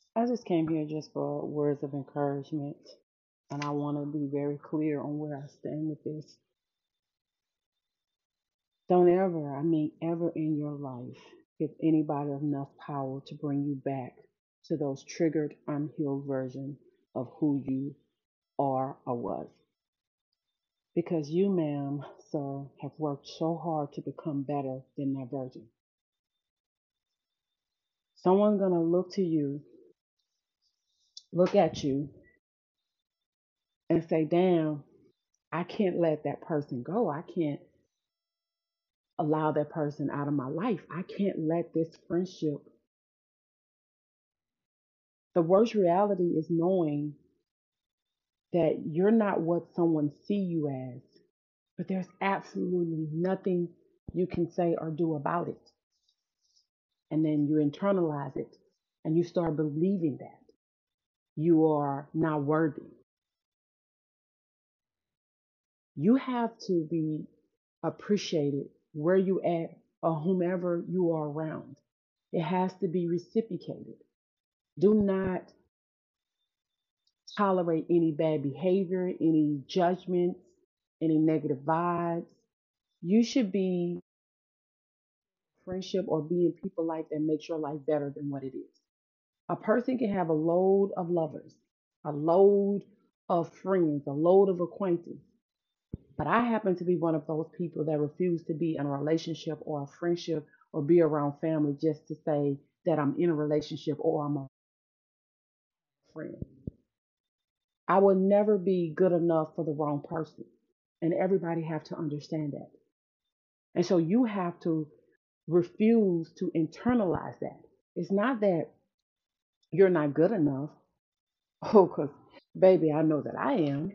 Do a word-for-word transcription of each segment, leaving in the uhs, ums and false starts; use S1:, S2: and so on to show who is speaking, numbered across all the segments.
S1: I just came here just for words of encouragement, and I want to be very clear on where I stand with this. Don't ever, I mean, ever in your life give anybody enough power to bring you back to those triggered, unhealed versions of who you are or was. Because you, ma'am, sir, have worked so hard to become better than that version. Someone's going to look to you, look at you, and say, damn, I can't let that person go. I can't allow that person out of my life. I can't let this friendship. The worst reality is knowing that you're not what someone see you as, but there's absolutely nothing you can say or do about it. And then you internalize it and you start believing that you are not worthy. You have to be appreciated where you at or whomever you are around. It has to be reciprocated. Do not tolerate any bad behavior, any judgments, any negative vibes. You should be friendship or being people like that makes your life better than what it is. A person can have a load of lovers, a load of friends, a load of acquaintances. But I happen to be one of those people that refuse to be in a relationship or a friendship or be around family just to say that I'm in a relationship or I'm a friend. I will never be good enough for the wrong person. And everybody have to understand that. And so you have to refuse to internalize that. It's not that you're not good enough. Oh, because baby, I know that I am.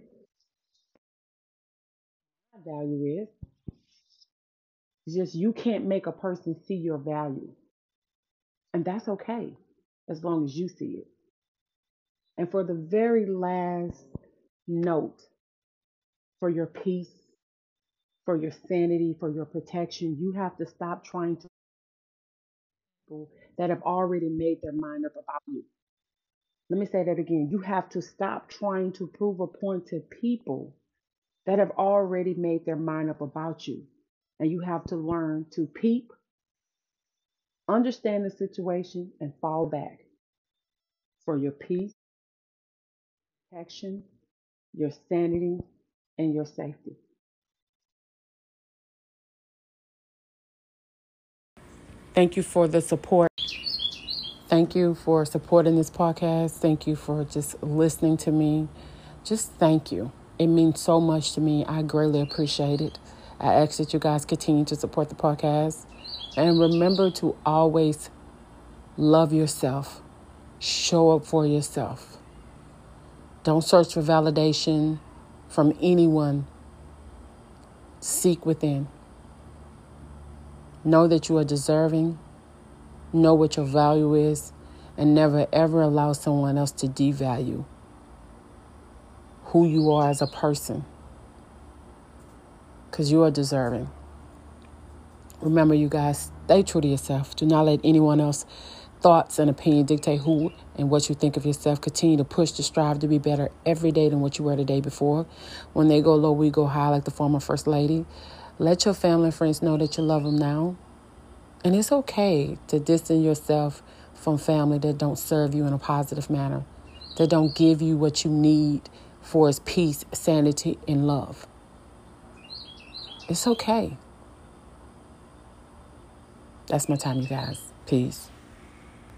S1: My value is. It's just you can't make a person see your value. And that's okay as long as you see it. And for the very last note, for your peace, for your sanity, for your protection, you have to stop trying to people that have already made their mind up about you. Let me say that again. You have to stop trying to prove a point to people that have already made their mind up about you. And you have to learn to peep, understand the situation, and fall back for your peace, protection, your sanity, and your safety. Thank you for the support. Thank you for supporting this podcast. Thank you for just listening to me. Just thank you. It means so much to me. I greatly appreciate it. I ask that you guys continue to support the podcast. And remember to always love yourself. Show up for yourself. Don't search for validation from anyone. Seek within. Know that you are deserving. Know what your value is. And never ever allow someone else to devalue who you are as a person. Because you are deserving. Remember, you guys, stay true to yourself. Do not let anyone else's thoughts and opinion dictate who and what you think of yourself. Continue to push to strive to be better every day than what you were the day before. When they go low, we go high, like the former First Lady. Let your family and friends know that you love them now. And it's okay to distance yourself from family that don't serve you in a positive manner, that don't give you what you need for is peace, sanity, and love. It's okay. That's my time, you guys. Peace.